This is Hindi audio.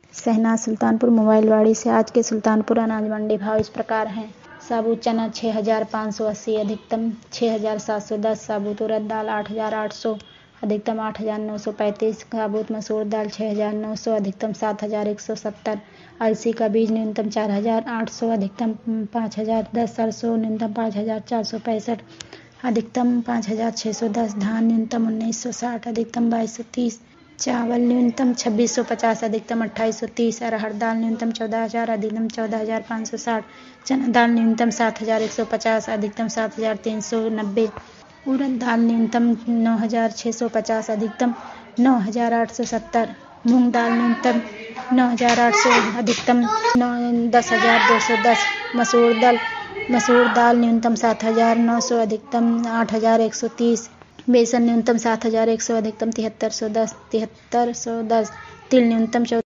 शहनाज सुल्तानपुर मोबाइलवाड़ी से। आज के सुल्तानपुर अनाज मंडी भाव इस प्रकार हैं। साबुत चना 6,580 अधिकतम 6,710। साबुत उड़द दाल 8,800 अधिकतम 8,935। साबुत मसूर दाल 6,900 अधिकतम 7,170। अलसी का बीज न्यूनतम 4,800 अधिकतम 5,010। सरसों न्यूनतम 5,465 अधिकतम 5,610। धान न्यूनतम 1,960 अधिकतम 2,230। चावल न्यूनतम 2,650 अधिकतम 2,830। अरहर दाल न्यूनतम 14,000 अधिकतम 14,560। चना दाल न्यूनतम 7,150 अधिकतम 7,390। उड़द दाल न्यूनतम 9,650 अधिकतम 9,870। मूंग दाल न्यूनतम 9,800 अधिकतम 10,210। मसूर दाल न्यूनतम 7,900 अधिकतम 8,130। बेसन न्यूनतम 7,100 अधिकतम 7,310। तिल न्यूनतम